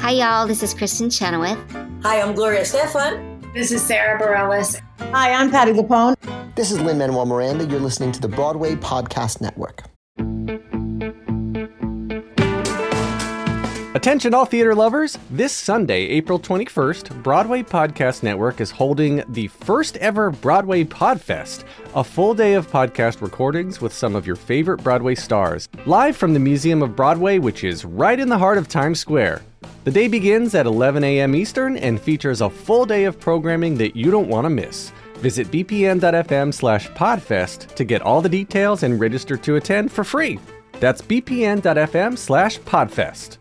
Hi, y'all. This is Kristen Chenoweth. Hi, I'm Gloria Stefan. This is Sarah Bareilles. Hi, I'm Patti LuPone. This is Lin-Manuel Miranda. You're listening to the Broadway Podcast Network. Attention all theater lovers! This Sunday, April 21st, Broadway Podcast Network is holding the first ever Broadway Podfest, a full day of podcast recordings with some of your favorite Broadway stars, live from the Museum of Broadway, which is right in the heart of Times Square. The day begins at 11 a.m. Eastern and features a full day of programming that you don't want to miss. Visit bpn.fm/podfest to get all the details and register to attend for free. That's bpn.fm/podfest.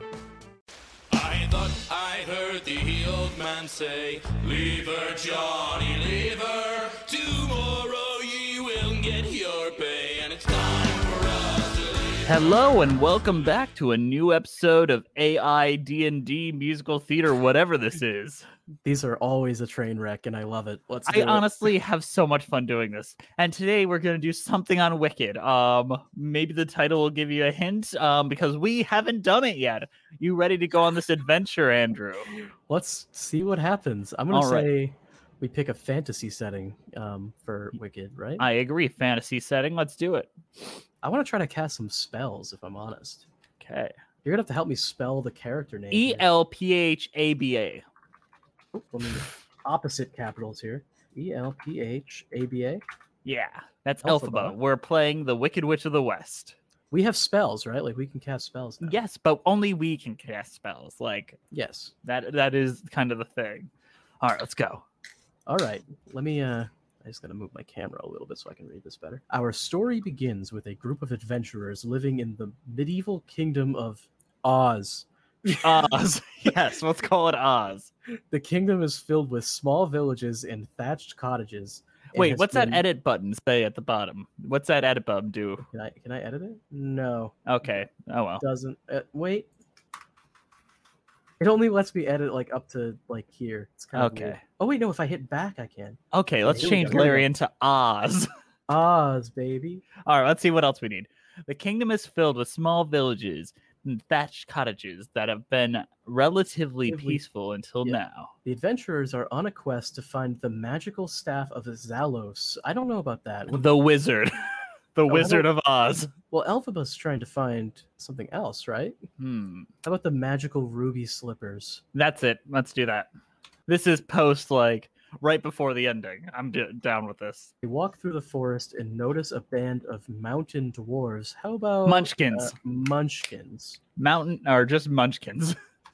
I thought I heard the old man say, "Leave her, Johnny, leave her. Tomorrow you will get your pay, and it's time for us to leave." Hello and welcome back to a new episode of AI D&D musical theater, whatever this is. These are always a train wreck, and I love it. I honestly have so much fun doing this. And today we're going to do something on Wicked. Maybe the title will give you a hint, because we haven't done it yet. You ready to go on this adventure, Andrew? Let's see what happens. I'm going to say we pick a fantasy setting for Wicked, right? I agree. Fantasy setting. Let's do it. I want to try to cast some spells, if I'm honest. Okay. You're going to have to help me spell the character name. ELPHABA. Let me opposite capitals here. ELPHABA. Yeah, that's Elphaba. We're playing the Wicked Witch of the West. We have spells, right? Like we can cast spells now. Yes, but only we can cast spells. Like yes, that is kind of the thing. All right, let's go. All right, let me. I just gotta move my camera a little bit so I can read this better. Our story begins with a group of adventurers living in the medieval kingdom of Oz. Oz. Yes, let's call it Oz. The kingdom is filled with small villages and thatched cottages. Wait, what's that edit button say at the bottom? What's that edit button do? Can I edit it? No. Okay. Oh well. It doesn't. Wait. It only lets me edit like up to like here. It's kind of okay. Weird. Oh wait, no. If I hit back, I can. Okay, let's change Larry into Oz. Oz, baby. All right, let's see what else we need. The kingdom is filled with small villages and thatched cottages that have been relatively peaceful until now. The adventurers are on a quest to find the magical staff of Zalos. I don't know about that. The wizard. The Wizard of Oz. Well, Elphaba's trying to find something else, right? How about the magical ruby slippers? That's it. Let's do that. This is post, like, right before the ending. I'm down with this. They walk through the forest and notice a band of mountain dwarves. How about Munchkins? Munchkins. Mountain or just Munchkins?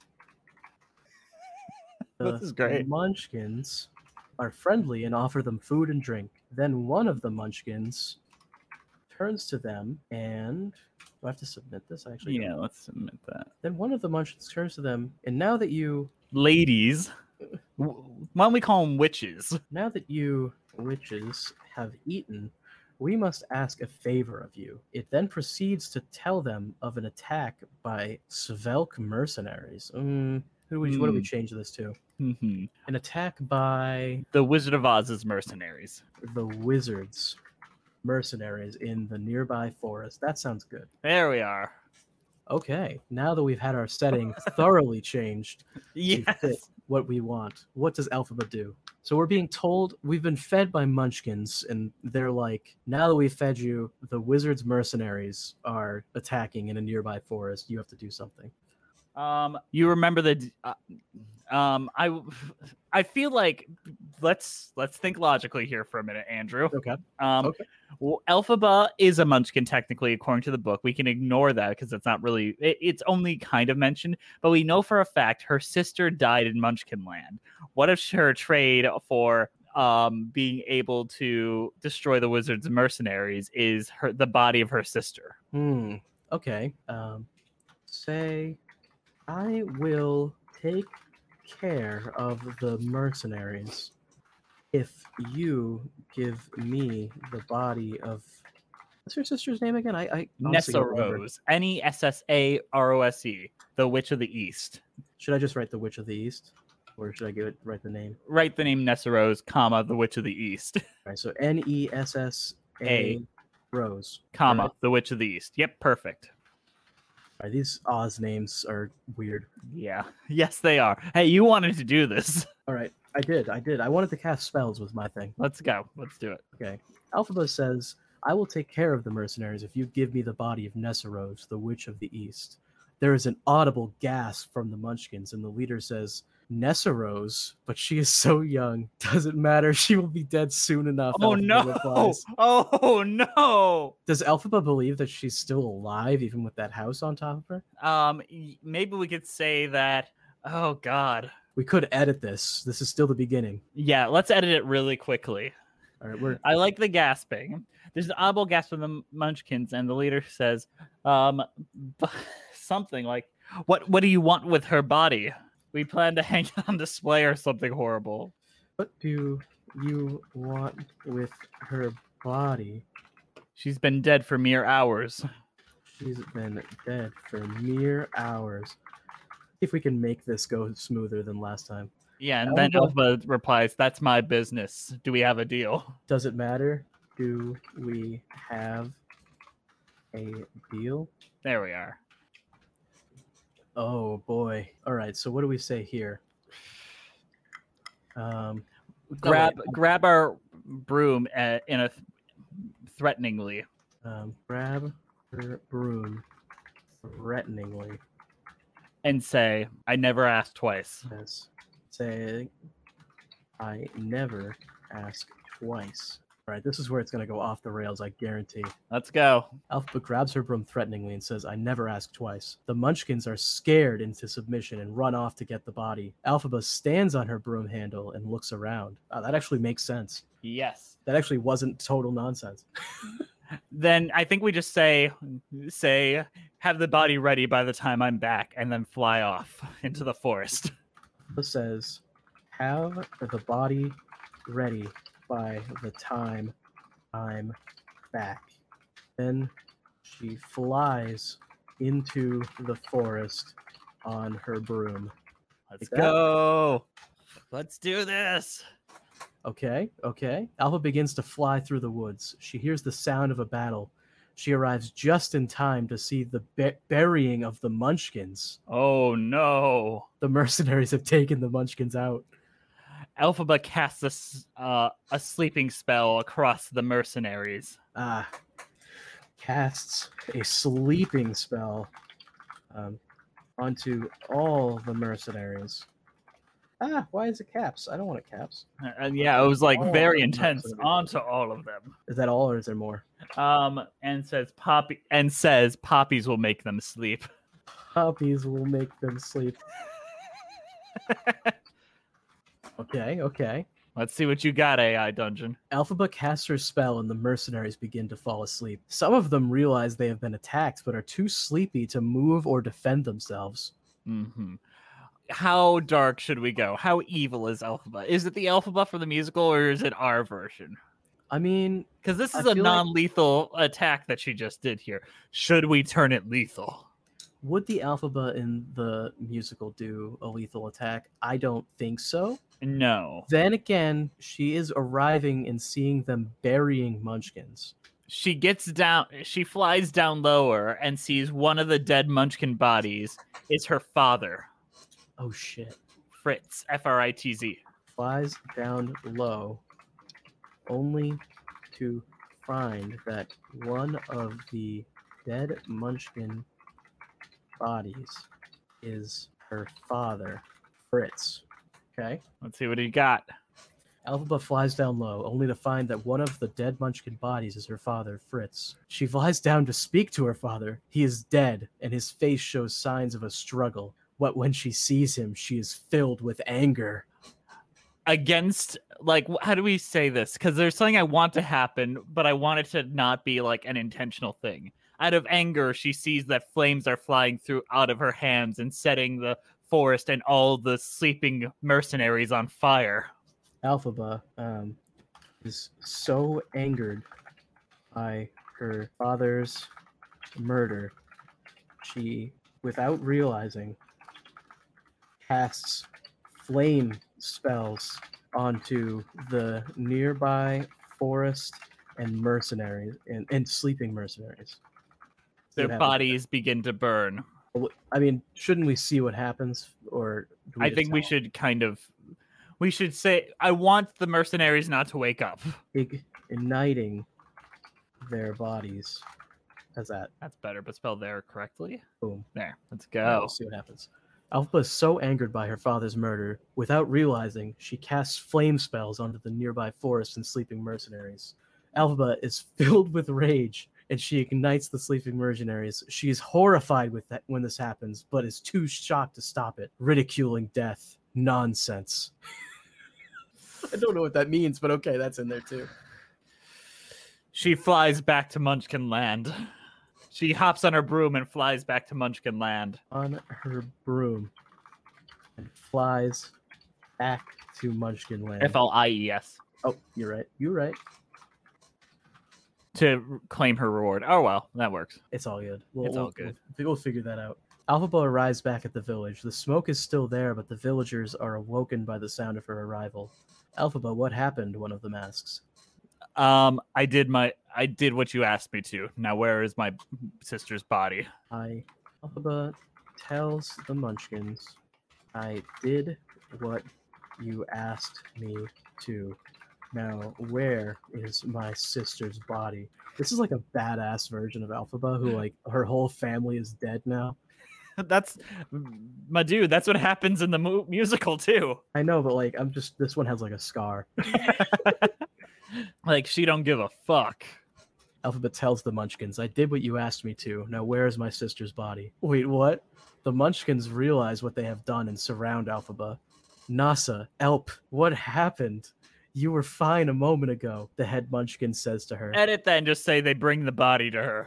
This is great. The Munchkins are friendly and offer them food and drink. Then one of the Munchkins turns to them and... Do I have to submit this? Yeah, let's submit that. Then one of the Munchkins turns to them, and now that you... Ladies... Why don't we call them witches? Now that you witches have eaten, we must ask a favor of you. It then proceeds to tell them of an attack by Svelk mercenaries. What do we change this to? An attack by... The Wizard of Oz's mercenaries. The Wizard's mercenaries in the nearby forest. That sounds good. There we are. Okay, now that we've had our setting thoroughly changed to fit what we want, what does Elphaba do? So we're being told, we've been fed by Munchkins, and they're like, now that we've fed you, the wizard's mercenaries are attacking in a nearby forest. You have to do something. You remember the... I feel like let's think logically here for a minute, Andrew. Okay. Well, Elphaba is a Munchkin technically, according to the book. We can ignore that because it's not really. It's only kind of mentioned, but we know for a fact her sister died in Munchkin Land. What if her trade for being able to destroy the wizard's mercenaries is the body of her sister? Okay. Say, I will take care of the mercenaries if you give me the body of... What's your sister's name again? I Nessarose. Nessarose. The Witch of the East. Should I just write the Witch of the East? Or should I write the name? Write the name Nessarose, comma, the Witch of the East. All right, so Nessa Rose. Comma, right? the Witch of the East. Yep, perfect. All right, these Oz names are weird. Yeah. Yes, they are. Hey, you wanted to do this. All right, I did. I wanted to cast spells with my thing. Let's go. Let's do it. Okay. Alphaba says, I will take care of the mercenaries if you give me the body of Nessarose, the Witch of the East. There is an audible gasp from the Munchkins, and the leader says, Nessarose, but she is so young. Doesn't matter. She will be dead soon enough. Oh, Alphaba no. replies. Oh, no. Does Alphaba believe that she's still alive, even with that house on top of her? Maybe we could say that. Oh, God. We could edit this. This is still the beginning. Yeah, let's edit it really quickly. All right, I like the gasping. There's an audible gasp from the Munchkins, and the leader says, something like, "What do you want with her body? We plan to hang it on display or something horrible." What do you want with her body? She's been dead for mere hours. She's been dead for mere hours. See if we can make this go smoother than last time. Yeah, and then Alpha replies, "That's my business. Do we have a deal?" Does it matter? Do we have a deal? There we are. Oh boy. All right, so what do we say here? Grab our broom threateningly. Grab her broom threateningly. And say, "I never asked twice." Yes. Say, I never ask twice. All right, this is where it's going to go off the rails, I guarantee. Let's go. Alphaba grabs her broom threateningly and says, I never ask twice. The Munchkins are scared into submission and run off to get the body. Alphaba stands on her broom handle and looks around. That actually makes sense. Yes. That actually wasn't total nonsense. Then I think we just say, have the body ready by the time I'm back, and then fly off into the forest. It says, have the body ready by the time I'm back. Then she flies into the forest on her broom. Let's go. Let's do this. Okay. Alpha begins to fly through the woods. She hears the sound of a battle. She arrives just in time to see the burying of the Munchkins. Oh, no. The mercenaries have taken the Munchkins out. Alphaba casts a sleeping spell across the mercenaries. Casts a sleeping spell onto all the mercenaries. Why is it caps? I don't want it caps. Yeah, it was like very the intense mercenaries. onto all of them. Is that all, or is there more? And says poppies will make them sleep. Poppies will make them sleep. Okay. Let's see what you got, AI Dungeon. Alphaba casts her spell and the mercenaries begin to fall asleep. Some of them realize they have been attacked but are too sleepy to move or defend themselves. Mm-hmm. How dark should we go? How evil is Alphaba? Is it the Alphaba for the musical, or is it our version? I mean, because this is I a feel non-lethal attack that she just did here. Should we turn it lethal? Would the Alphaba in the musical do a lethal attack? I don't think so. No. Then again, she is arriving and seeing them burying Munchkins. She flies down lower and sees one of the dead Munchkin bodies is her father. Oh shit. Fritz, Fritz. Flies down low only to find that one of the dead Munchkin bodies is her father, Fritz. Okay. Let's see what he got. Alphaba flies down low, only to find that one of the dead Munchkin bodies is her father, Fritz. She flies down to speak to her father. He is dead, and his face shows signs of a struggle. But when she sees him, she is filled with anger. Against, like, how do we say this? Because there's something I want to happen, but I want it to not be, like, an intentional thing. Out of anger, she sees that flames are flying out of her hands and setting the forest and all the sleeping mercenaries on fire. Alphaba is so angered by her father's murder, she, without realizing, casts flame spells onto the nearby forest and mercenaries and sleeping mercenaries. Their what happens. bodies begin to burn. I mean, shouldn't we see what happens, or do I just think we tell should we should say, I want the mercenaries not to wake up. igniting their bodies? How's that? That's better, but spell there correctly. Boom. There, let's All right, go. we'll see what happens. Alpha is so angered by her father's murder, without realizing, she casts flame spells onto the nearby forest and sleeping mercenaries. Alpha is filled with rage, and she ignites the sleeping mercenaries. She is horrified with that when this happens, but is too shocked to stop it, ridiculing death. Nonsense. I don't know what that means, but okay, that's in there too. She flies back to Munchkin Land. She hops on her broom and flies back to Munchkin Land. On her broom and flies back to Munchkin Land. Flies. Oh, you're right. You're right. To claim her reward. Oh, well, that works. It's all good. It's all good. We'll figure that out. Alphaba arrives back at the village. The smoke is still there, but the villagers are awoken by the sound of her arrival. Alphaba, what happened? One of them asks. I did what you asked me to. Now where is my sister's body? Alphaba tells the Munchkins, I did what you asked me to. Now where is my sister's body? This is like a badass version of Alphaba who, like, her whole family is dead now. That's my dude. That's what happens in the musical too. I know, but like, this one has like a scar. Like, she don't give a fuck. Alphaba tells the Munchkins, I did what you asked me to. Now where is my sister's body? Wait, what? The Munchkins realize what they have done and surround Alphaba. Nasa, Elp, what happened? You were fine a moment ago, the head Munchkin says to her. Edit that and just say they bring the body to her.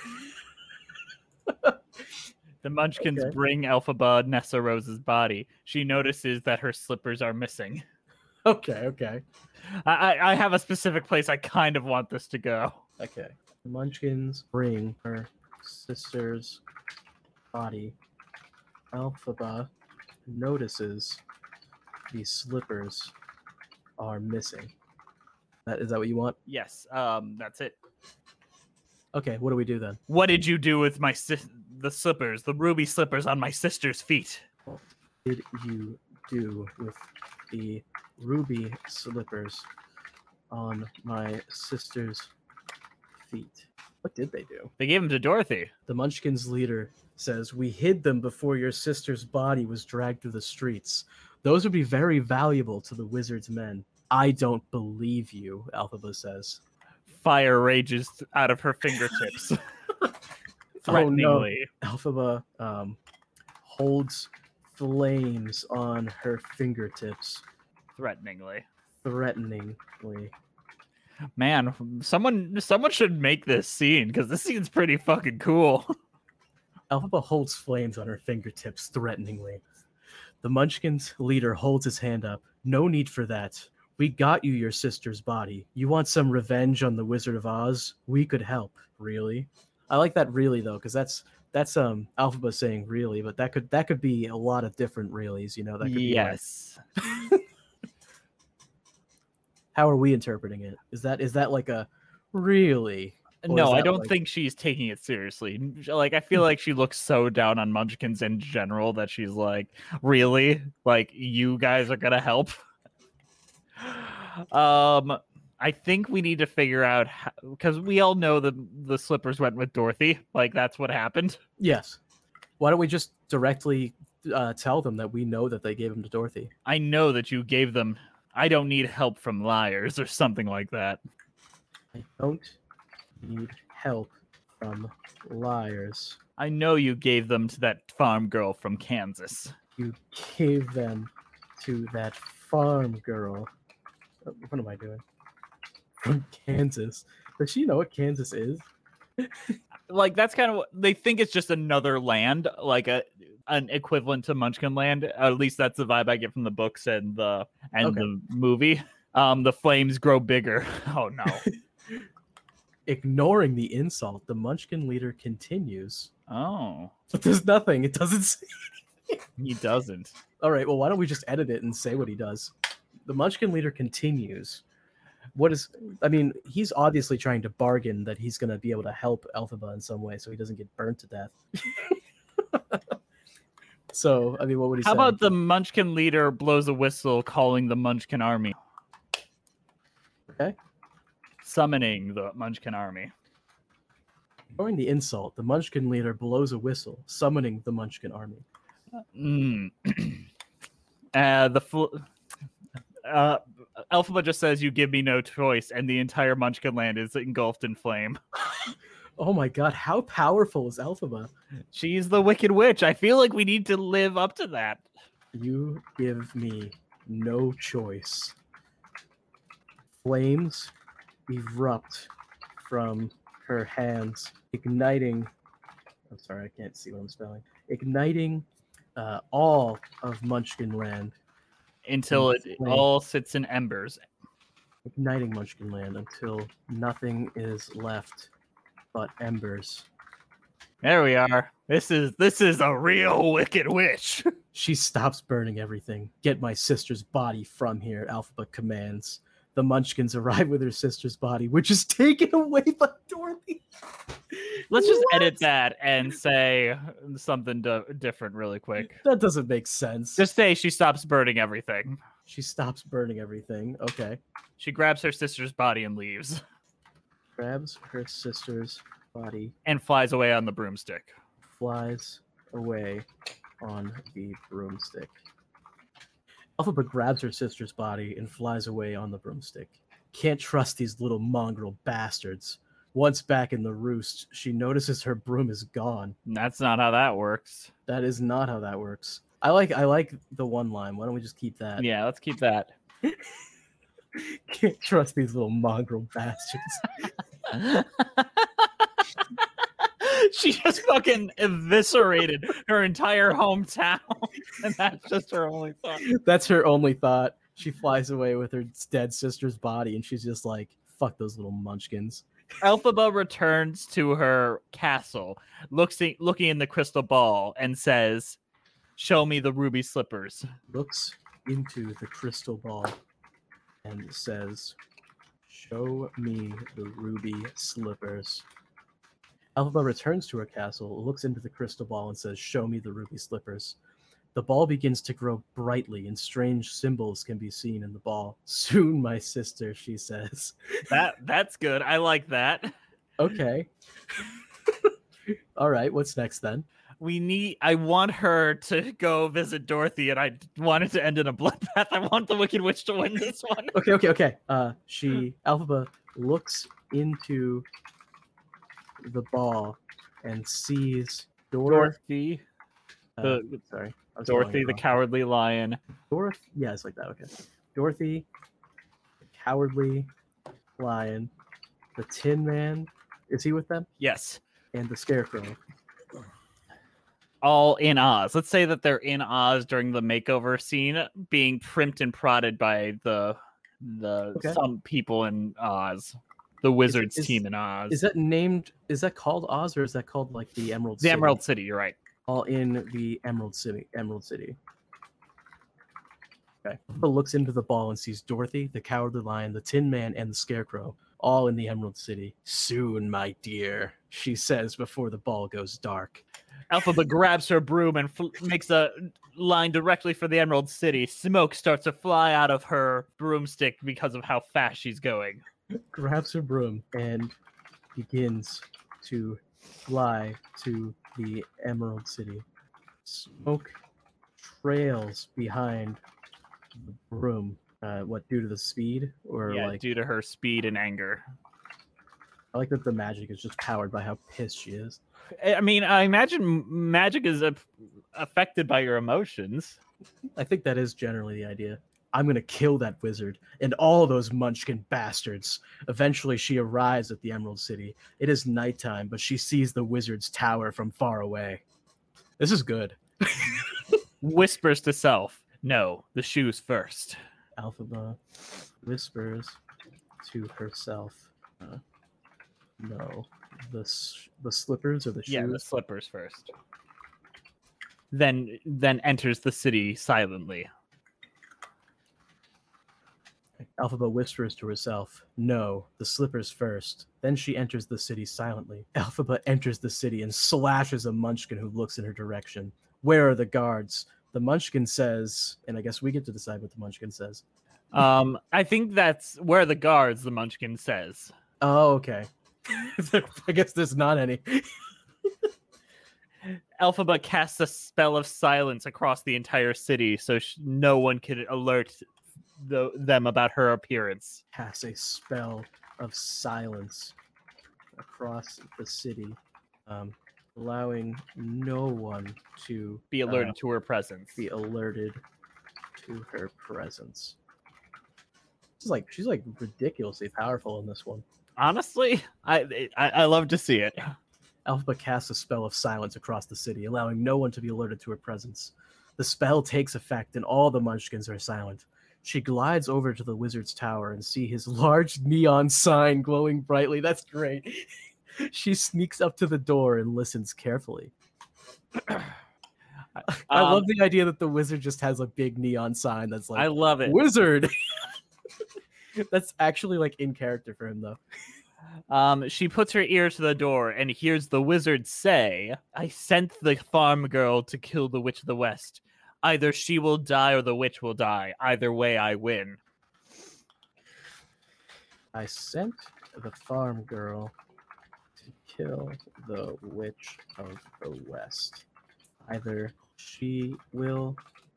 The Munchkins bring Elphaba Nessa Rose's body. She notices that her slippers are missing. Okay. I have a specific place I kind of want this to go. Okay. The Munchkins bring her sister's body. Alphaba notices the slippers are missing. Is that what you want? Yes, that's it. Okay, what do we do then? What did you do with the slippers, the ruby slippers on my sister's feet? What did you do with the ruby slippers on my sister's feet? What did they do? They gave them to Dorothy. The Munchkins leader says, we hid them before your sister's body was dragged through the streets. Those would be very valuable to the wizard's men. I don't believe you, Alphaba says. Fire rages out of her fingertips. Threateningly. Oh, no. Alphaba holds flames on her fingertips. Threateningly. Man, someone should make this scene, because this scene's pretty fucking cool. Alphaba holds flames on her fingertips threateningly. The Munchkins leader holds his hand up. No need for that. We got you your sister's body. You want some revenge on the Wizard of Oz? We could help. Really? I like that really though, because that's Alphaba saying really, but that could be a lot of different reallys, you know. That could be yes. Like... How are we interpreting it? Is that like a really? No, I don't think she's taking it seriously. Like, I feel like she looks so down on Munchkins in general that she's like, really? Like, you guys are gonna help? I think we need to figure out because we all know the slippers went with Dorothy. Like, that's what happened. Yes. Why don't we just directly tell them that we know that they gave them to Dorothy? I know that you gave them. I don't need help from liars or something like that. I don't need help from liars. I know you gave them to that farm girl from Kansas. You gave them to that farm girl. What am I doing? From Kansas. Does she know what Kansas is? Like, that's kind of what they think. It's just another land, like an equivalent to Munchkin Land. At least that's the vibe I get from the books and the movie. The flames grow bigger. Oh no. Ignoring the insult, the Munchkin leader continues. Oh. But there's nothing. It doesn't say anything. He doesn't. All right, well, why don't we just edit it and say what he does? The Munchkin leader continues. he's obviously trying to bargain that he's going to be able to help Elphaba in some way so he doesn't get burnt to death. So, I mean, what would he say? How about the Munchkin leader blows a whistle calling the Munchkin army? Okay. Summoning the Munchkin army. Ignoring the insult, the Munchkin leader blows a whistle, summoning the Munchkin army. Elphaba just says, "You give me no choice," and the entire Munchkin land is engulfed in flame. Oh my god, how powerful is Elphaba? She's the Wicked Witch. I feel like we need to live up to that. You give me no choice. Flames erupt from her hands, igniting. I'm sorry, I can't see what I'm spelling. Igniting all of Munchkin land. Until it all sits in embers. Igniting Munchkin land until nothing is left but embers. There we are. This is a real Wicked Witch. She stops burning everything. Get my sister's body from here, Elphaba commands. The Munchkins arrive with her sister's body, which is taken away by Dorothy. Let's just edit that and say something different really quick. That doesn't make sense. Just say she stops burning everything. She stops burning everything. Okay. She grabs her sister's body and leaves. Grabs her sister's body. And flies away on the broomstick. Flies away on the broomstick. Elphaba grabs her sister's body and flies away on the broomstick. Can't trust these little mongrel bastards. Once back in the roost, she notices her broom is gone. That's not how that works. That is not how that works. I like the one line. Why don't we just keep that? Yeah, let's keep that. Can't trust these little mongrel bastards. She just fucking eviscerated her entire hometown. And that's just her only thought. That's her only thought. She flies away with her dead sister's body, and she's just like, fuck those little munchkins. Elphaba returns to her castle, looking in the crystal ball, and says, "Show me the ruby slippers." Looks into the crystal ball and says, "Show me the ruby slippers." Elphaba returns to her castle, looks into the crystal ball, and says, "Show me the ruby slippers." The ball begins to grow brightly, and strange symbols can be seen in the ball. "Soon, my sister," she says. That's good. I like that. Okay. All right, what's next then? I want her to go visit Dorothy, and I want it to end in a bloodbath. I want the Wicked Witch to win this one. Okay. Elphaba looks into the ball and sees Dorothy. Sorry. Dorothy, the cowardly lion. Yeah, it's like that. Okay. Dorothy, the cowardly lion, the Tin Man. Is he with them? Yes. And the Scarecrow. All in Oz. Let's say that they're in Oz during the makeover scene, being primped and prodded by the some people in Oz. The Wizards team in Oz. Is that called Oz, or is that called like the Emerald City? The Emerald City, you're right. All in the Emerald City. Okay. Elphaba looks into the ball and sees Dorothy, the Cowardly Lion, the Tin Man, and the Scarecrow, all in the Emerald City. "Soon, my dear," she says before the ball goes dark. Elphaba grabs her broom and makes a line directly for the Emerald City. Smoke starts to fly out of her broomstick because of how fast she's going. Grabs her broom and begins to fly to the Emerald City. Smoke trails behind the broom. Due to the speed? Due to her speed and anger. I like that the magic is just powered by how pissed she is. I mean, I imagine magic is affected by your emotions. I think that is generally the idea. I'm going to kill that wizard and all those munchkin bastards. Eventually, she arrives at the Emerald City. It is nighttime, but she sees the wizard's tower from far away. This is good. Whispers to self, "No, the shoes first." Elphaba whispers to herself, "No, the slippers or the shoes?" Yeah, the slippers first. Then enters the city silently. Elphaba whispers to herself, "No, the slippers first." Then she enters the city silently. Elphaba enters the city and slashes a munchkin who looks in her direction. "Where are the guards?" The munchkin says, and I guess we get to decide what the munchkin says. I think that's where the guards, the munchkin says. Oh, okay. I guess there's not any. Elphaba casts a spell of silence across the entire city so no one can alert them about her appearance. Casts a spell of silence across the city, allowing no one to Be alerted to her presence. be alerted to her presence. She's like ridiculously powerful in this one. Honestly, I love to see it. Elphaba casts a spell of silence across the city, allowing no one to be alerted to her presence. The spell takes effect and all the munchkins are silent. She glides over to the wizard's tower and see his large neon sign glowing brightly. That's great. She sneaks up to the door and listens carefully. I love the idea that the wizard just has a big neon sign that's like, I love it. Wizard! That's actually like in character for him though. She puts her ear to the door and hears the wizard say, "I sent the farm girl to kill the Witch of the West. Either she will die or the witch will die. Either way, I win." I sent the farm girl to kill the Witch of the West. Either she will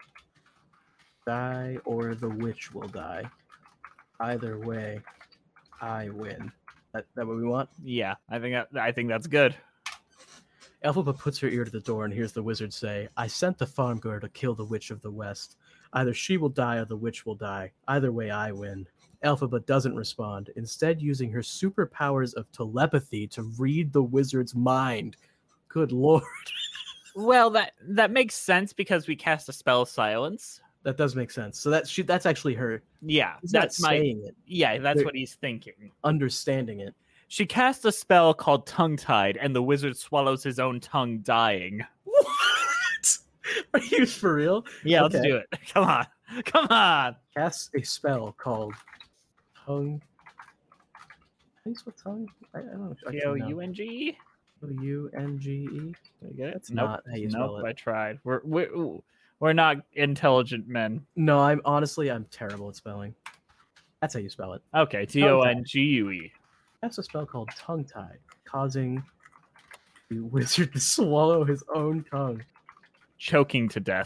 die or the witch will die. Either way, I win. That what we want? Yeah, I think that's good. Elphaba puts her ear to the door and hears the wizard say, "I sent the farm girl to kill the Witch of the West. Either she will die or the witch will die. Either way, I win." Elphaba doesn't respond, instead using her superpowers of telepathy to read the wizard's mind. Good lord. Well, that makes sense because we cast a spell of silence. That does make sense. So that's actually her. Yeah, He's that's not saying it. Yeah, that's They're- what he's thinking. Understanding it. She casts a spell called Tongue-Tied, and the wizard swallows his own tongue, dying. What? Are you for real? Yeah, Okay. let's do it. Come on. Casts a spell called Tongue. How do you spell tongue? I don't actually know. T-O-U-N-G? Unge. Did I get it? That's not how you spell it. I tried. We're not intelligent men. No, I'm terrible at spelling. That's how you spell it. Okay, T-O-N-G-U-E. That's a spell called Tongue Tied, causing the wizard to swallow his own tongue. Choking to death.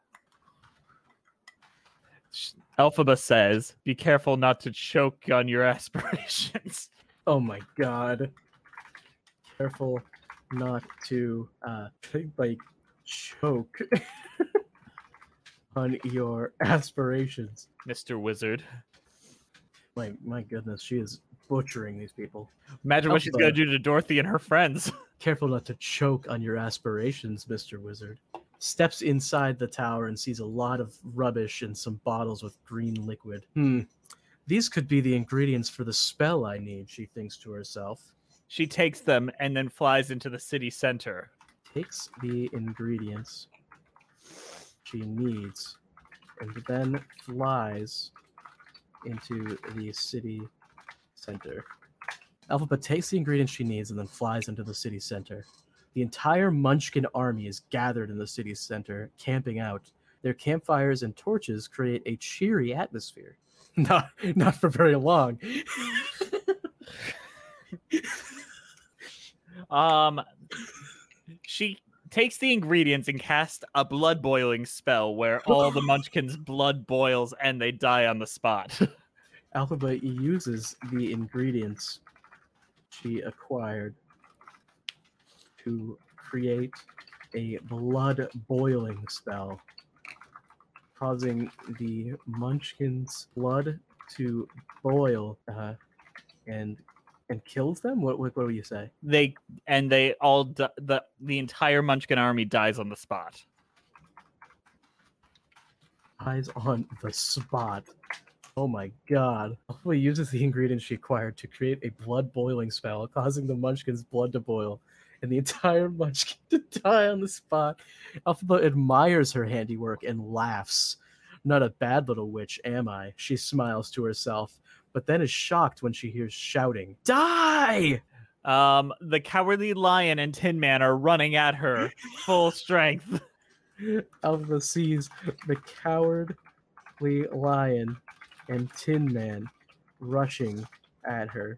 Elphaba says, "Be careful not to choke on your aspirations." Oh my god. Careful not to choke on your aspirations. Mr. Wizard. My goodness, she is butchering these people. Imagine what she's Elphaba. going to do to Dorothy and her friends. Careful not to choke on your aspirations, Mr. Wizard. Steps inside the tower and sees a lot of rubbish and some bottles with green liquid. These could be the ingredients for the spell I need, she thinks to herself. She takes them and then flies into the city center. Takes the ingredients she needs and then flies into the city center. Elphaba takes the ingredients she needs and then flies into the city center. The entire Munchkin army is gathered in the city center, camping out. Their campfires and torches create a cheery atmosphere. Not for very long. She takes the ingredients and casts a blood boiling spell where all the Munchkins' blood boils and they die on the spot. Elphaba uses the ingredients she acquired to create a blood boiling spell, causing the Munchkins' blood to boil and kills them. What will you say? They all the entire Munchkin army dies on the spot. Dies on the spot. Oh my god. Elphaba uses the ingredients she acquired to create a blood boiling spell, causing the Munchkin's blood to boil and the entire Munchkin to die on the spot. Elphaba admires her handiwork and laughs. Not a bad little witch, am I? She smiles to herself, but then is shocked when she hears shouting. Die! The Cowardly Lion and Tin Man are running at her full strength. Elphaba sees the Cowardly Lion and Tin Man rushing at her.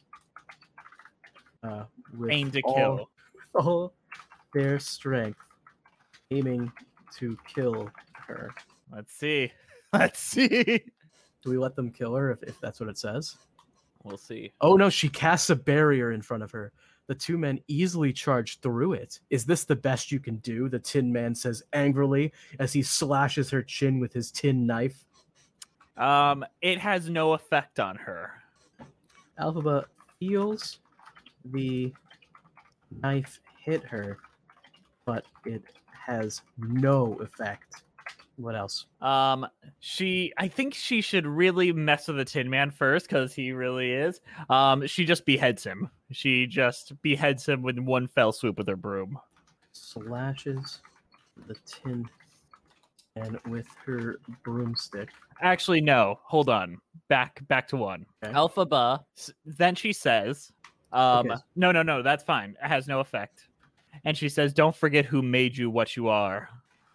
With Aim to all, kill. with all their strength, aiming to kill her. Let's see. Let's see. Do we let them kill her if that's what it says? We'll see. Oh no, she casts a barrier in front of her. The two men easily charge through it. Is this the best you can do? The Tin Man says angrily as he slashes her chin with his tin knife. It has no effect on her. Elphaba feels the knife hit her, but it has no effect. What else? I think she should really mess with the Tin Man first, because he really is. She just beheads him. She just beheads him with one fell swoop with her broom. Slashes the Tin Man with her broomstick. Actually, no. Hold on. Back to one. Okay. Elphaba. Then she says, Okay. No, that's fine. It has no effect. And she says, "Don't forget who made you what you are."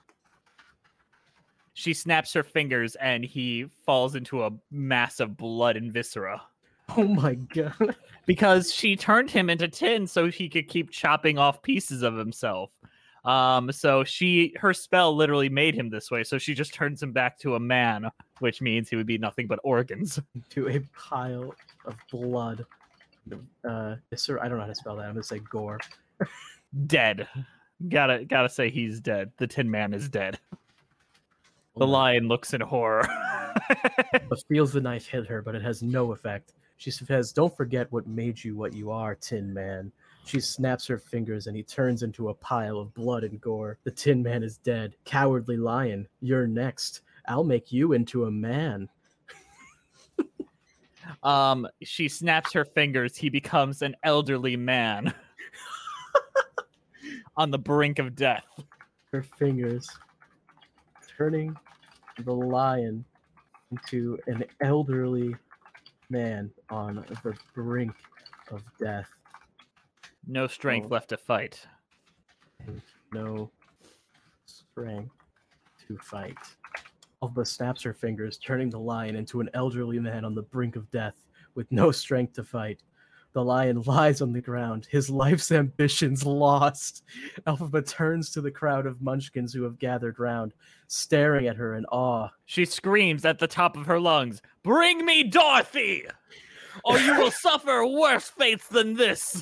She snaps her fingers and he falls into a mass of blood and viscera. Oh my god. Because she turned him into tin so he could keep chopping off pieces of himself. So her spell literally made him this way. So she just turns him back to a man, which means he would be nothing but organs. To a pile of blood. Sir, I don't know how to spell that. I'm gonna say gore. Dead. Gotta say he's dead. The Tin Man is dead. The lion looks in horror. But feels the knife hit her, but it has no effect. She says, "Don't forget what made you what you are, Tin Man." She snaps her fingers and he turns into a pile of blood and gore. The Tin Man is dead. Cowardly Lion, you're next. I'll make you into a man. She snaps her fingers. He becomes an elderly man on the brink of death. Her fingers turning the lion into an elderly man on the brink of death. No strength left to fight. And no strength to fight. Elphaba snaps her fingers, turning the lion into an elderly man on the brink of death with no strength to fight. The lion lies on the ground, his life's ambitions lost. Elphaba turns to the crowd of munchkins who have gathered round, staring at her in awe. She screams at the top of her lungs, "Bring me Dorothy, or you will suffer worse fates than this."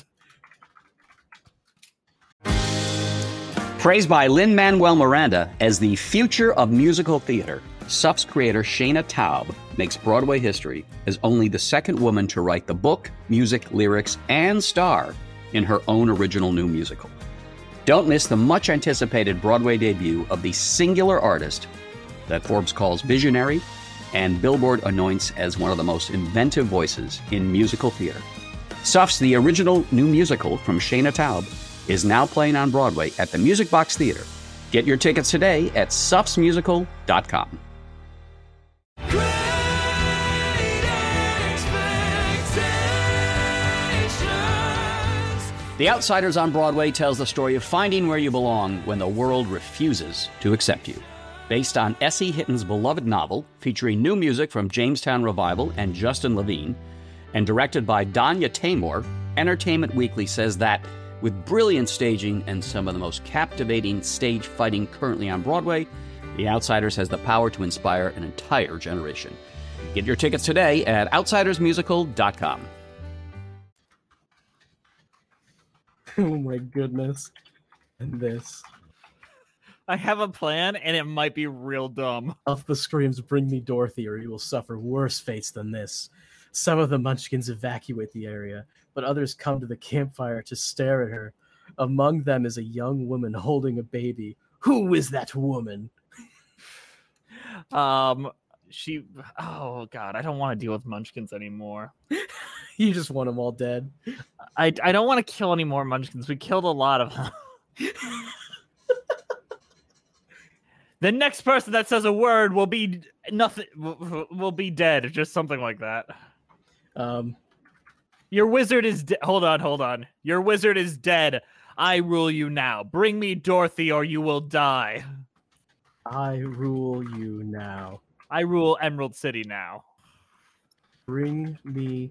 Praised by Lin-Manuel Miranda as the future of musical theater, SUF's creator Shayna Taub makes Broadway history as only the second woman to write the book, music, lyrics, and star in her own original new musical. Don't miss the much-anticipated Broadway debut of the singular artist that Forbes calls visionary and Billboard anoints as one of the most inventive voices in musical theater. SUF's The Original New Musical from Shayna Taub is now playing on Broadway at the Music Box Theater. Get your tickets today at sufsmusical.com. The Outsiders on Broadway tells the story of finding where you belong when the world refuses to accept you. Based on S.E. Hitton's beloved novel, featuring new music from Jamestown Revival and Justin Levine, and directed by Danya Taymor, Entertainment Weekly says that, with brilliant staging and some of the most captivating stage fighting currently on Broadway, The Outsiders has the power to inspire an entire generation. Get your tickets today at outsidersmusical.com. Oh my goodness. And this. I have a plan, and it might be real dumb. Elphaba screams, "Bring me Dorothy, or you will suffer worse fates than this." Some of the munchkins evacuate the area, but others come to the campfire to stare at her. Among them is a young woman holding a baby. Who is that woman? Oh God, I don't want to deal with munchkins anymore. You just want them all dead. I don't want to kill any more munchkins. We killed a lot of them. The next person that says a word will be nothing. Will be dead. Just something like that. Your wizard is hold on. Your wizard is dead. I rule you now. Bring me Dorothy or you will die. I rule you now. I rule Emerald City now. Bring me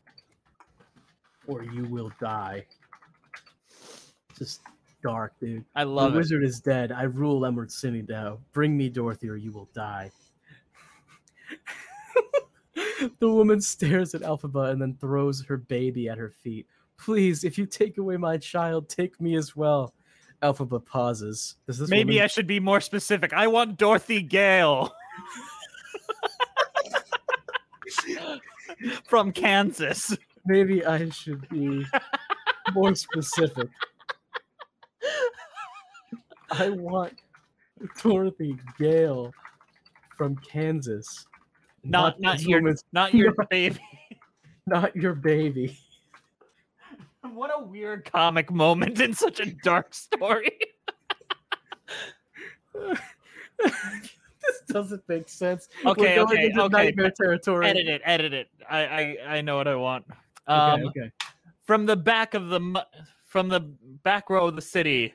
or you will die. Just dark, dude. I love the it. wizard is dead. I rule Emerald City now. Bring me Dorothy or you will die. The woman stares at Elphaba and then throws her baby at her feet. Please, if you take away my child, take me as well. Elphaba pauses. Maybe I should be more specific. I want Dorothy Gale. From Kansas. Maybe I should be more specific. I want Dorothy Gale from Kansas. Not your baby. Not your baby. What a weird comic moment in such a dark story. This doesn't make sense. Okay. Nightmare territory. Edit it. I know what I want. Okay. From the back row of the city,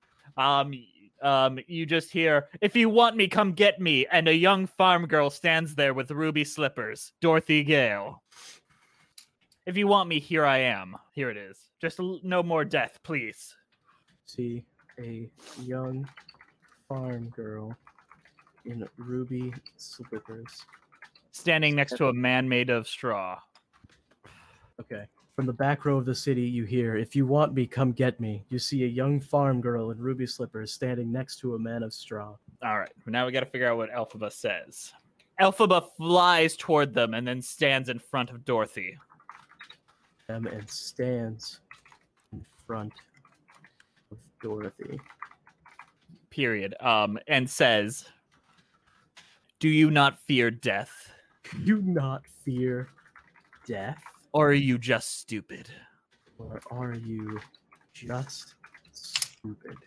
you just hear, "If you want me, come get me." And a young farm girl stands there with ruby slippers. Dorothy Gale. If you want me, here I am. Here it is. Just no more death, please. See a young farm girl in ruby slippers standing next to a man made of straw. Okay. From the back row of the city, you hear, "If you want me, come get me." You see a young farm girl in ruby slippers standing next to a man of straw. All right. Now we got to figure out what Elphaba says. Elphaba flies toward them and then stands in front of Dorothy. And stands in front of Dorothy. Period. And says, "Do you not fear death? Do you not fear death? Or are you just stupid? Or are you just stupid?"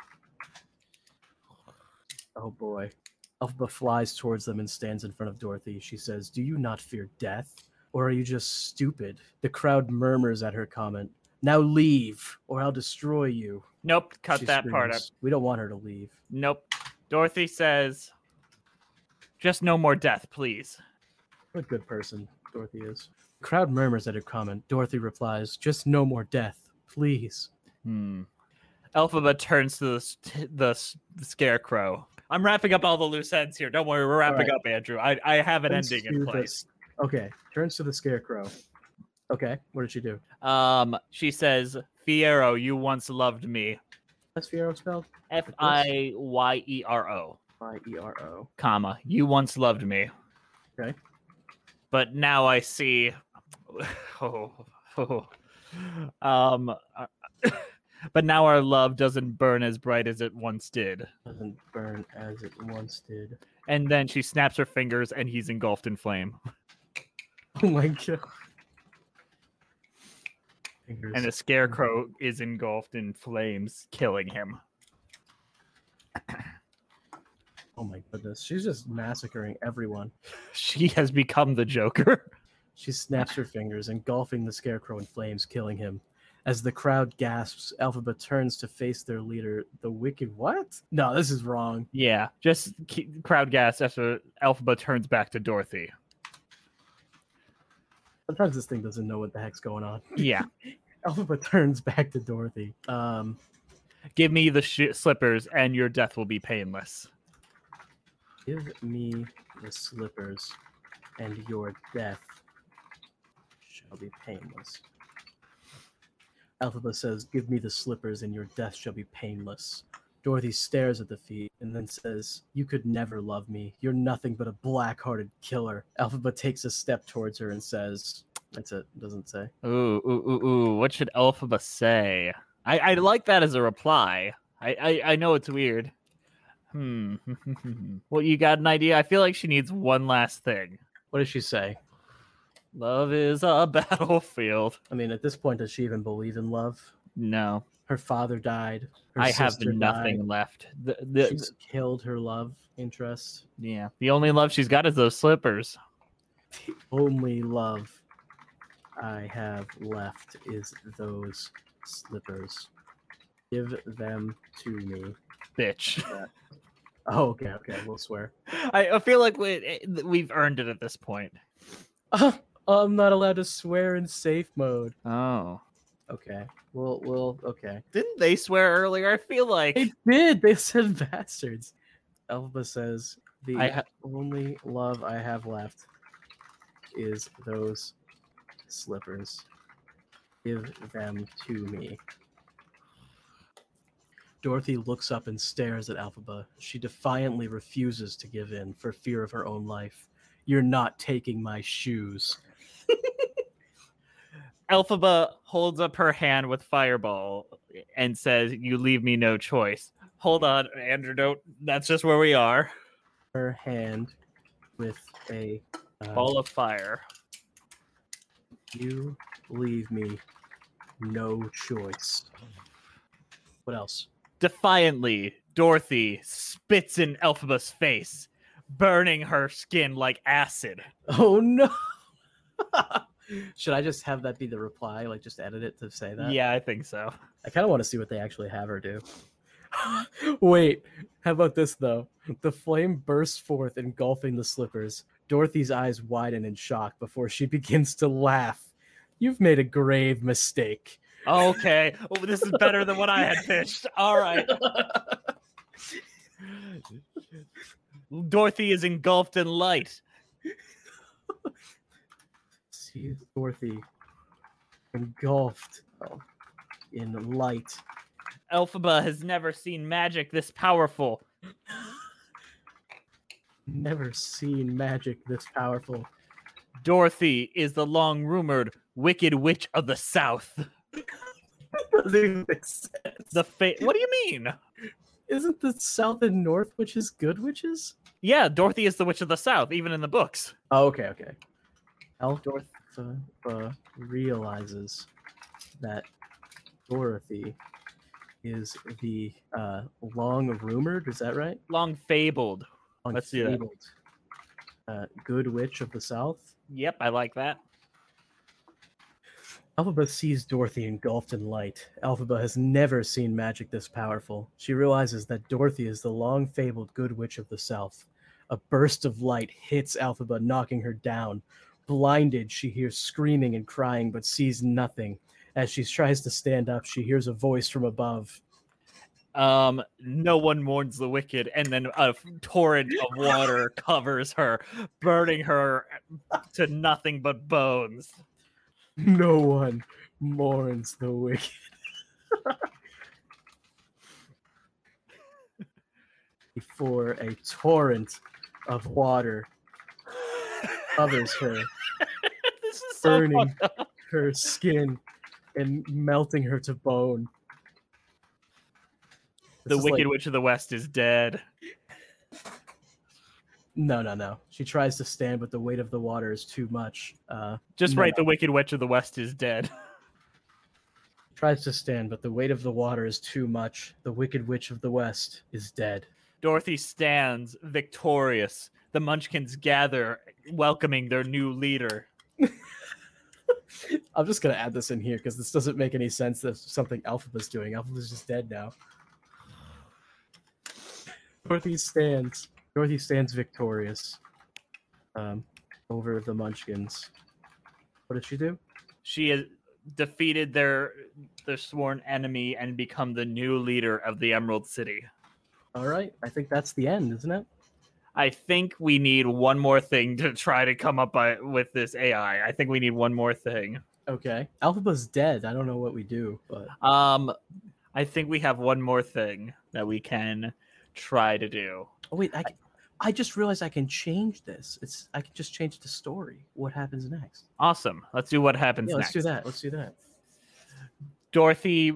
Oh boy. Elphaba flies towards them and stands in front of Dorothy. She says, "Do you not fear death? Or are you just stupid?" The crowd murmurs at her comment. "Now leave, or I'll destroy you." Nope, cut She that part up. screams. We don't want her to leave. Nope. Dorothy says, "Just no more death, please." What a good person Dorothy is. The crowd murmurs at her comment. Dorothy replies, "Just no more death, please." Elphaba turns to the scarecrow. I'm wrapping up all the loose ends here. Don't worry, we're wrapping up, Andrew. I have an ending in place. Okay, turns to the scarecrow. Okay, what did she do? She says, "Fiero, you once loved me." What's Fiero spelled? Fieyero. Fiero. Comma. You once loved me. Okay. But now I see. But now our love doesn't burn as bright as it once did. Doesn't burn as it once did. And then she snaps her fingers, and he's engulfed in flame. Oh my god. Fingers. And the scarecrow is engulfed in flames, killing him. Oh my goodness. She's just massacring everyone. She has become the Joker. She snaps her fingers, engulfing the scarecrow in flames, killing him. As the crowd gasps, Elphaba turns to face their leader, the wicked... What? No, this is wrong. Yeah, just crowd gas after Elphaba turns back to Dorothy. Sometimes this thing doesn't know what the heck's going on. Yeah. Elphaba turns back to Dorothy. Give me the slippers and your death will be painless. Give me the slippers and your death shall be painless. Elphaba says, "Give me the slippers and your death shall be painless." Dorothy stares at the feet and then says, "You could never love me. You're nothing but a black-hearted killer." Elphaba takes a step towards her and says, that's it, doesn't say. Ooh. What should Elphaba say? I like that as a reply. I know it's weird. Well, you got an idea? I feel like she needs one last thing. What does she say? Love is a battlefield. I mean, at this point, does she even believe in love? No. Her father died. Her I have sister nothing died. left. She's killed her love interest. Yeah, the only love she's got is those slippers. The only love I have left is those slippers. Give them to me. Bitch. Oh, okay, we'll swear. I feel like we've earned it at this point. I'm not allowed to swear in safe mode. Oh. Okay. We'll okay. Didn't they swear earlier? I feel like They did. They said bastards. Elphaba says the I only love I have left is those slippers. Give them to me. Dorothy looks up and stares at Elphaba. She defiantly refuses to give in for fear of her own life. You're not taking my shoes. Elphaba holds up her hand with Fireball and says, "You leave me no choice." Hold on, Andrew. Don't. That's just where we are. Her hand with a Ball of fire. You leave me no choice. What else? Defiantly, Dorothy spits in Elphaba's face, burning her skin like acid. Oh no! Should I just have that be the reply? Like, just edit it to say that? Yeah, I think so. I kind of want to see what they actually have her do. Wait, how about this though? The flame bursts forth, engulfing the slippers. Dorothy's eyes widen in shock before she begins to laugh. You've made a grave mistake. Okay. Oh, this is better than what I had pitched. All right. Dorothy is engulfed in light. See Dorothy engulfed in light. Elphaba has never seen magic this powerful. Never seen magic this powerful. Dorothy is the long-rumored Wicked Witch of the South. Doesn't even make sense. What do you mean? Isn't the South and North witches good witches? Yeah, Dorothy is the Witch of the South, even in the books. Oh, okay. Elphaba realizes that Dorothy is the long-rumored, is that right? Long-fabled. Let's do that. Good witch of the South? Yep, I like that. Elphaba sees Dorothy engulfed in light. Elphaba has never seen magic this powerful. She realizes that Dorothy is the long-fabled good witch of the South. A burst of light hits Elphaba, knocking her down. Blinded, she hears screaming and crying, but sees nothing. As she tries to stand up, she hears a voice from above. No one mourns the wicked, and then a torrent of water covers her, burning her to nothing but bones. No one mourns the wicked. Before a torrent of water covers her, This is so burning fucked up. her skin and melting her to bone. The This is Wicked like- Witch of the West is dead. No. She tries to stand, but the weight of the water is too much. Just No, right, no. the Wicked Witch of the West is dead. Tries to stand, but the weight of the water is too much. The Wicked Witch of the West is dead. Dorothy stands victorious. The Munchkins gather, welcoming their new leader. I'm just gonna add this in here because this doesn't make any sense. That's something Elphaba's doing. Elphaba's just dead now. Dorothy stands victorious over the Munchkins. What did she do? She has defeated their sworn enemy and become the new leader of the Emerald City. All right, I think that's the end, isn't it? I think we need one more thing to try to come up with this AI. I think we need one more thing. Okay. Elphaba's dead. I don't know what we do, but I think we have one more thing that we can try to do. oh wait, I just realized I can change this. I can just change the story. What happens next? Awesome. Let's do what happens Yeah, let's next. do that. Dorothy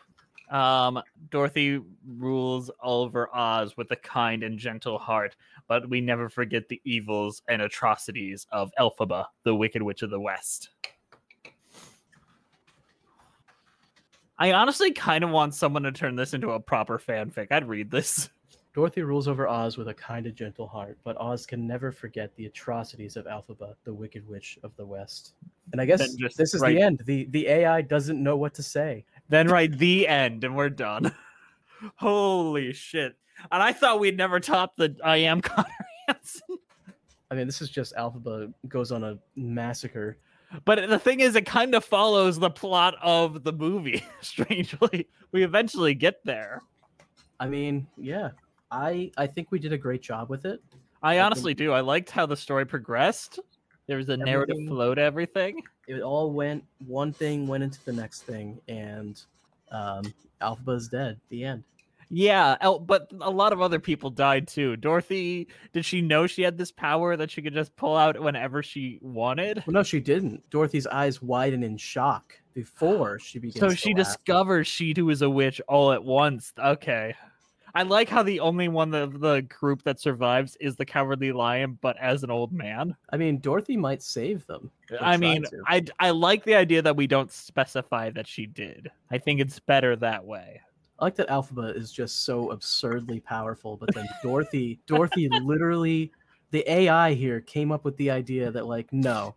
rules over Oz with a kind and gentle heart, but we never forget the evils and atrocities of Elphaba, the Wicked Witch of the West. I honestly kind of want someone to turn this into a proper fanfic. I'd read this. Dorothy rules over Oz with a kind and gentle heart, but Oz can never forget the atrocities of Elphaba, the Wicked Witch of the West. And I guess this is the end. The AI doesn't know what to say. Then write the end, and we're done. Holy shit. And I thought we'd never top the I am Connor Hansen. I mean, this is just Elphaba goes on a massacre. But the thing is, it kind of follows the plot of the movie, strangely. We eventually get there. I mean, yeah. I think we did a great job with it. I honestly do. I liked how the story progressed. There was a narrative flow to everything. It all one thing went into the next thing, and Elphaba's dead. The end. Yeah, but a lot of other people died too. Dorothy, did she know she had this power that she could just pull out whenever she wanted? Well, no, she didn't. Dorothy's eyes widen in shock before she begins. So she discovers she too is a witch all at once. Okay. I like how the only one of the group that survives is the Cowardly Lion, but as an old man. I mean, Dorothy might save them. I mean, I like the idea that we don't specify that she did. I think it's better that way. I like that Elphaba is just so absurdly powerful, but then Dorothy literally, the AI here came up with the idea that, like, no,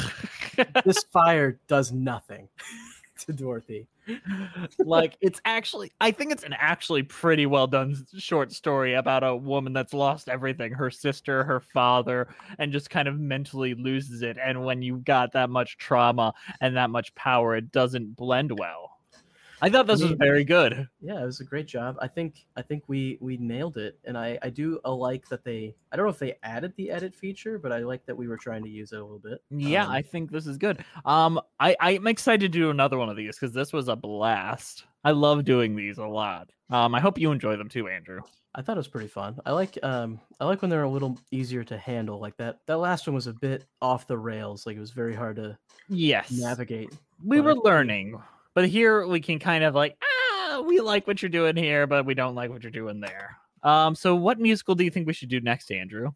this fire does nothing to Dorothy. Like, I think it's an actually pretty well done short story about a woman that's lost everything, her sister, her father, and just kind of mentally loses it. And when you got that much trauma and that much power, it doesn't blend well. I thought this was very good. Yeah, it was a great job. I think we nailed it, and I do like that I don't know if they added the edit feature, but I like that we were trying to use it a little bit. Yeah, I think this is good. I'm excited to do another one of these because this was a blast. I love doing these a lot. I hope you enjoy them too, Andrew. I thought it was pretty fun. I like when they're a little easier to handle. Like that last one was a bit off the rails. Like it was very hard to navigate. We were learning. But here we can kind of like, we like what you're doing here, but we don't like what you're doing there. So what musical do you think we should do next, Andrew?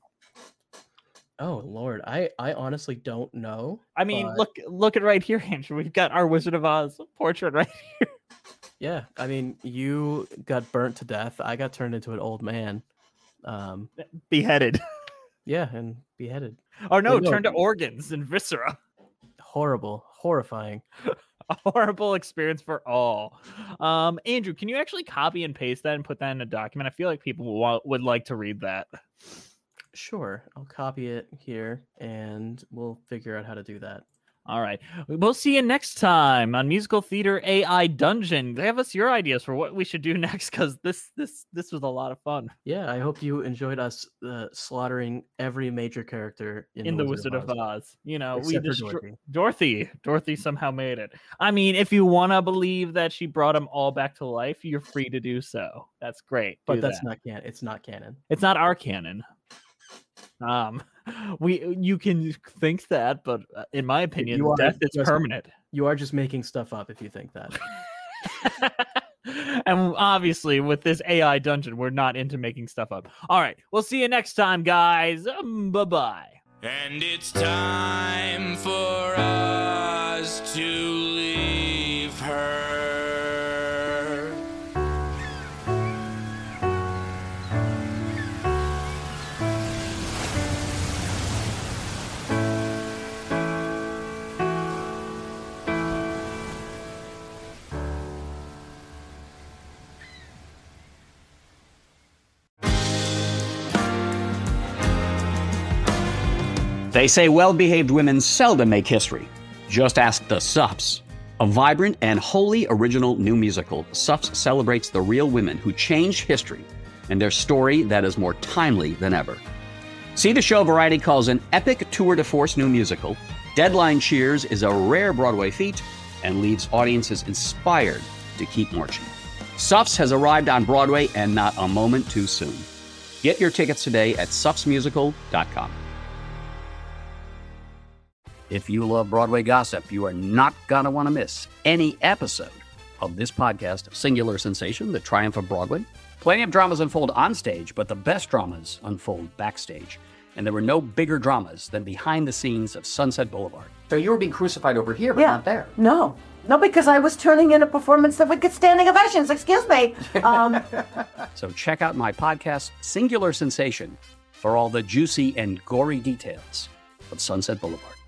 Oh, Lord. I honestly don't know. I mean, look at right here, Andrew. We've got our Wizard of Oz portrait right here. Yeah. I mean, you got burnt to death. I got turned into an old man. Beheaded. Yeah, and beheaded. Or no, turned to organs and viscera. Horrible. Horrifying. A horrible experience for all. Andrew, can you actually copy and paste that and put that in a document? I feel like people would like to read that. Sure. I'll copy it here and we'll figure out how to do that. All right. We'll see you next time on Musical Theater AI Dungeon. Give us your ideas for what we should do next, because this was a lot of fun. Yeah, I hope you enjoyed us slaughtering every major character in the Wizard of Oz. You know, except we for Dorothy. Dorothy somehow made it. I mean, if you want to believe that she brought them all back to life, you're free to do so. That's great. But that's not canon. It's not canon. It's not our canon. You can think that, but in my opinion, death is permanent. You are just making stuff up if you think that. And obviously, with this AI dungeon, we're not into making stuff up. All right, we'll see you next time, guys. Bye-bye. And it's time for us to leave her. They say well-behaved women seldom make history. Just ask the Suffs. A vibrant and wholly original new musical, Suffs celebrates the real women who changed history and their story that is more timely than ever. See the show Variety calls an epic tour de force new musical. Deadline cheers is a rare Broadway feat and leaves audiences inspired to keep marching. Suffs has arrived on Broadway and not a moment too soon. Get your tickets today at suffsmusical.com. If you love Broadway gossip, you are not going to want to miss any episode of this podcast, Singular Sensation, The Triumph of Broadway. Plenty of dramas unfold on stage, but the best dramas unfold backstage. And there were no bigger dramas than behind the scenes of Sunset Boulevard. So you were being crucified over here, but not there. No. No, because I was turning in a performance that would get standing ovations. Excuse me. So check out my podcast, Singular Sensation, for all the juicy and gory details of Sunset Boulevard.